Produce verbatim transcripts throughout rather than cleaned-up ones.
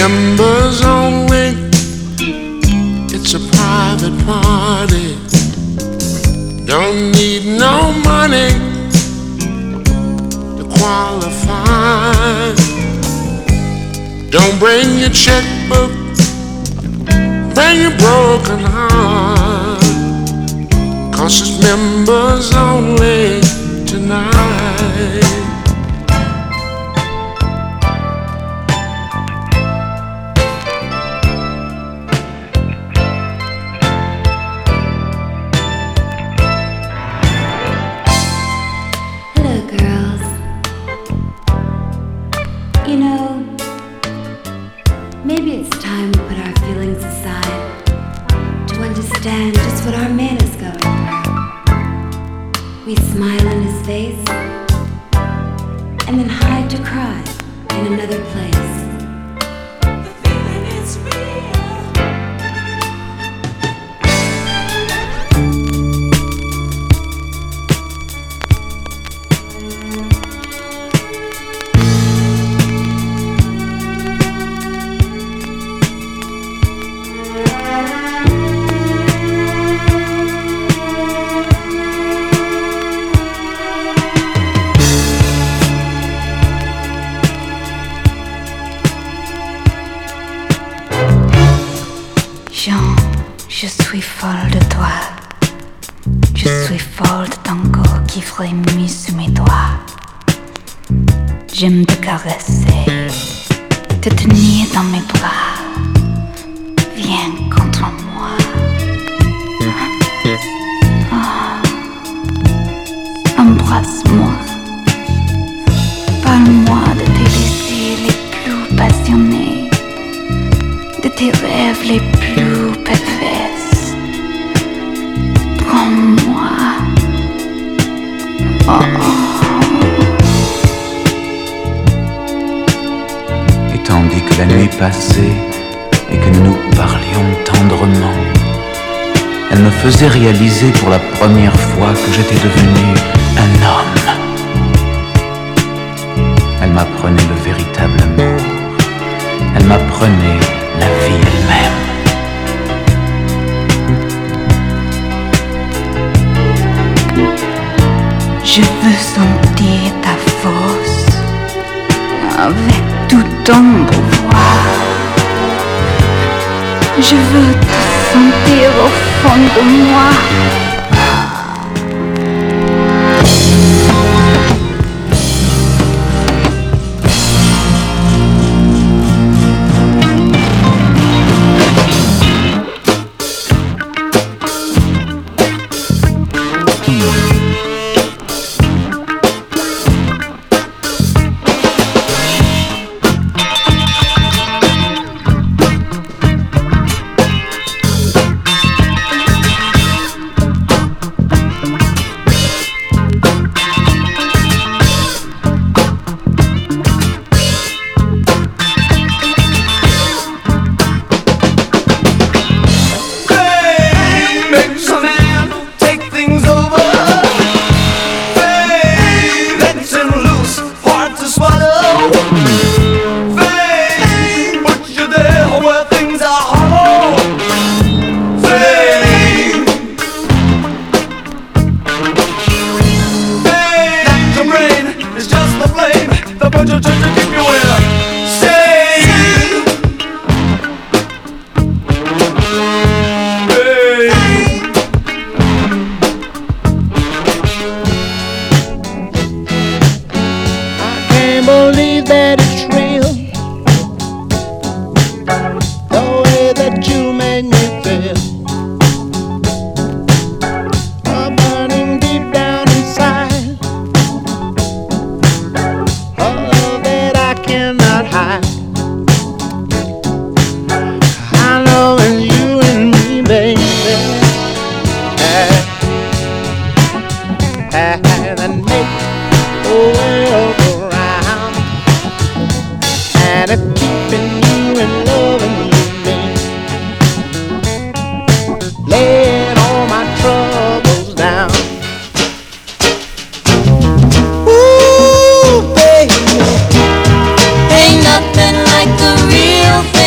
members only. It's a private party. Don't need no money to qualify. Don't bring your checkbook, bring your broken heart, 'cause it's members only tonight. Just what our man is going through. We smile in his face and then hide to cry in another place. The feeling is Jean, je suis folle de toi. Je suis folle de ton corps qui frémit sous mes doigts. J'aime te caresser, te tenir dans mes bras. Viens contre moi. Oh. Embrasse-moi. Parle-moi de tes désirs les plus passionnés, de tes rêves les plus pervers. Prends-moi. Oh, oh. Et tandis que la nuit passait et que nous nous parlions tendrement, elle me faisait réaliser pour la première fois que j'étais devenu un homme. Elle m'apprenait le véritable amour. Elle m'apprenait la vie elle-même. Je veux sentir ta force avec tout ton pouvoir. Je veux te sentir au fond de moi. Ain't nothing like the real thing.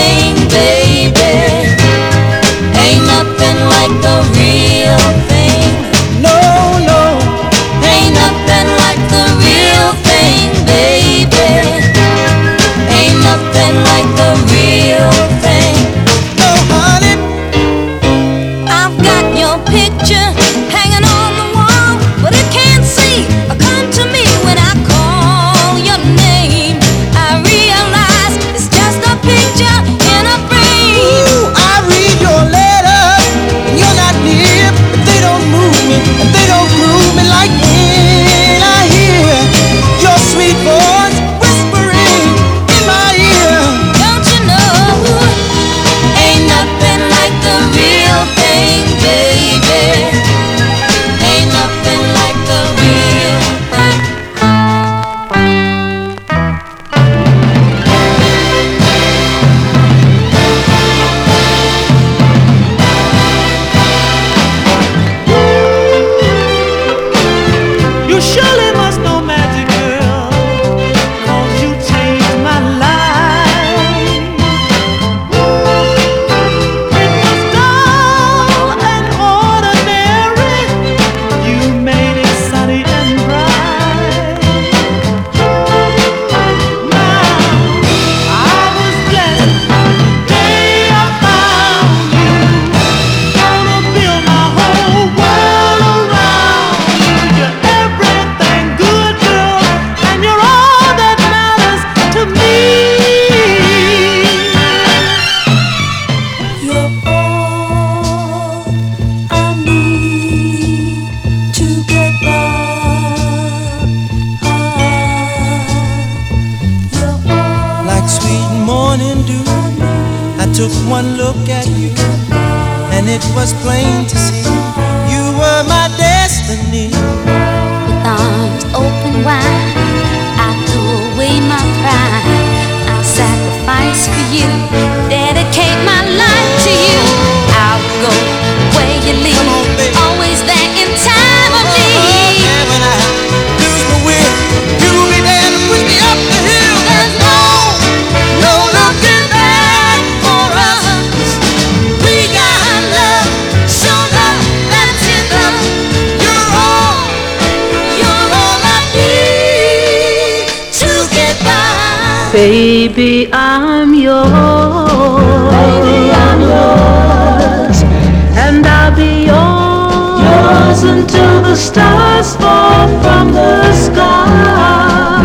morning dew. I took one look at you, and it was plain to see you were my destiny. With arms open wide, I threw away my pride. I'll sacrifice for you, dedicate my life to you. I'll go where you lead, on, always there in time of need. Yeah, when I lose my will, you'll be there to push me up the hill. There's no, no looking back for us. We got love, show love, that's enough. You're all, you're all I need to get by. Baby, I'm yours. Baby, I'm yours. And I'll be yours, yours until the stars fall from the sky.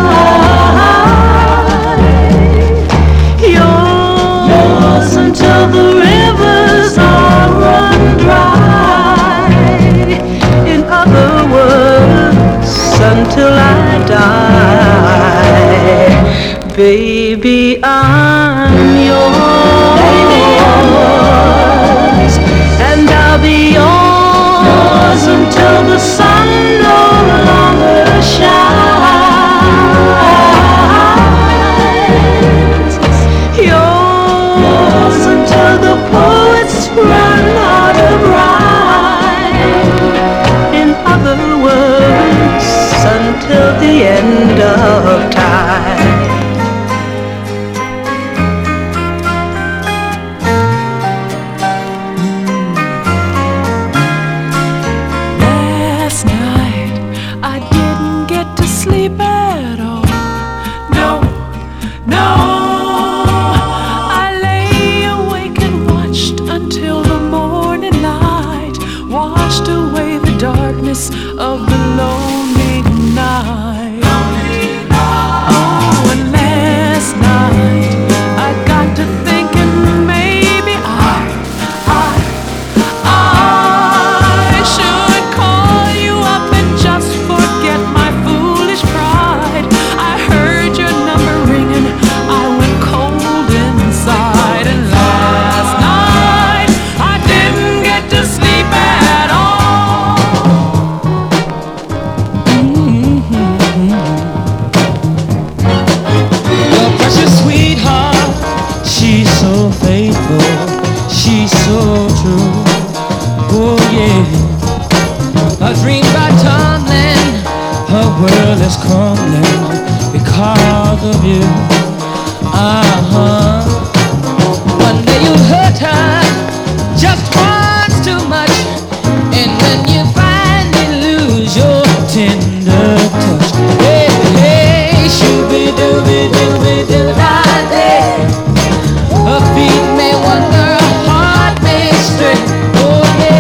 Yours, yours until the rivers all run dry. In other words, until I die. Baby, I'm yours. Baby, I'm yours. And I'll be yours until the sun no longer shines. Yours until the poets run out of rhyme. In other words, until the end of time. Of the lonely night. Oh, and last night I got to thinking maybe I, I, I should call you up and just forget my foolish pride. I heard your number ringing, I went cold inside, and last night I didn't get to sleep at all. She's so true, oh yeah. Her dreams are tumbling, her world is crumbling because of you. Uh-huh. One day you hurt her just once too much, and when you finally lose your tender touch, hey, hey, shooby-dooby-dooby-doo-da-day. Her feet may wander, her heart may stray. Oh yeah,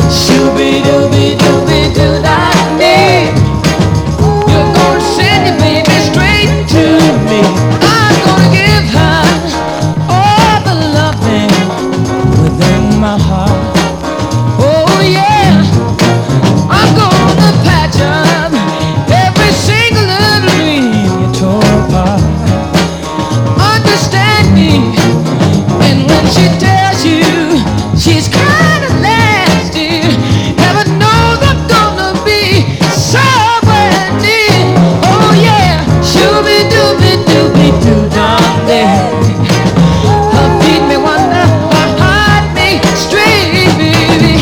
shooby-dooby-dooby-doo-da-day. You're gonna send your baby straight to me. I'm gonna give her all the loving within my heart. Oh yeah, I'm gonna patch up every single little dream you tore apart. Understand me. And when she tells you she's kinda nasty, heaven knows I'm gonna be somewhere near. Oh yeah, shooby-dooby-dooby-doo-da-day. Her feet may wander, her heart may stray, baby.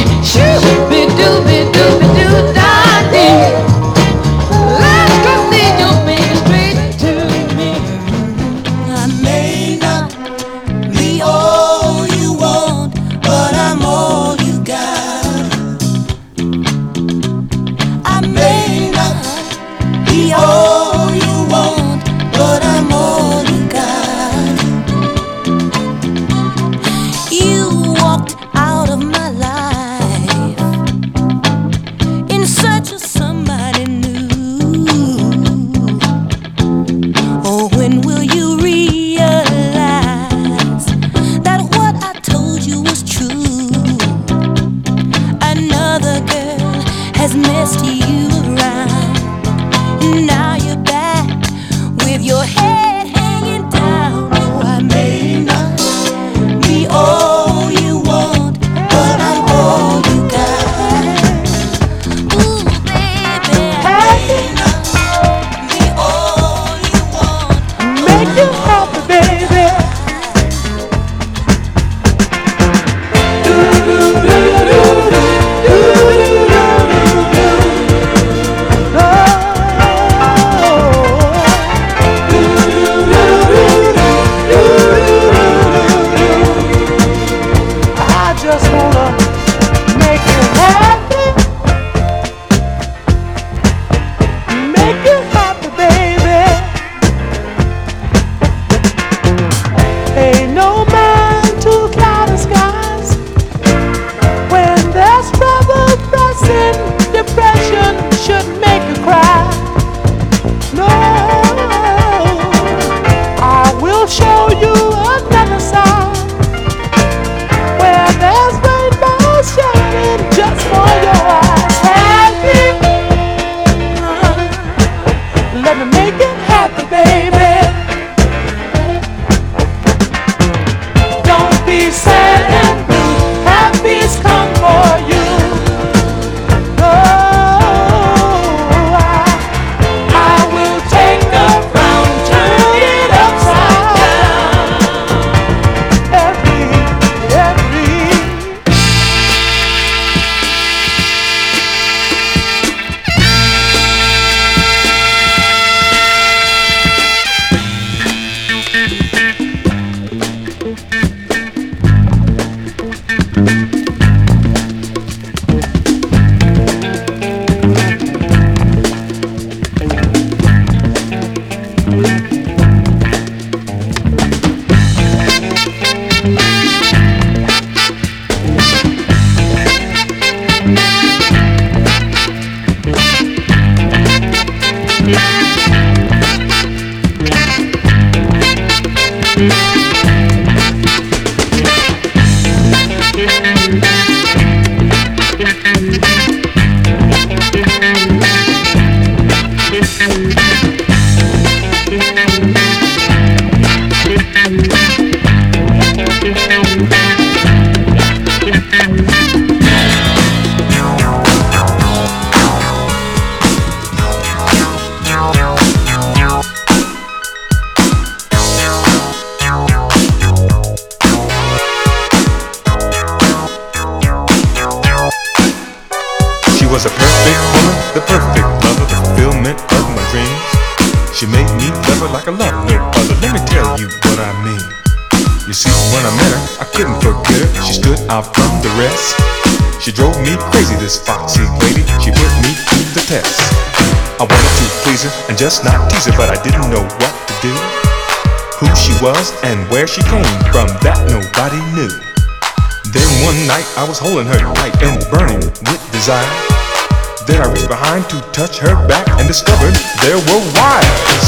Shooby-dooby-dooby-doo-da-day. Let's go lead your baby straight to me. I may not be all you want, but I'm all you got. I may not be all you want, but I'm all you got. You walked out of my life in search of somebody new. Oh, when will you realize that what I told you was true? Another girl has messed you around. Now you're back with your head hanging down. Oh, I No, I will show you another side where there's rainbows shining just for your eyes. Happy, uh, let me make it happy, baby. Don't be sad and blue. Happy's come for you. was a perfect woman, the perfect lover, the fulfillment of my dreams. She made me love her like I love no other. Let me tell you what I mean. You see, when I met her, I couldn't forget her. She stood out from the rest. She drove me crazy, this foxy lady. She put me to the test. I wanted to please her and just not tease her, but I didn't know what to do. Who she was and where she came from, that nobody knew. Then one night I was holding her tight and burning with desire. Then I reached behind to touch her back and discovered there were wires.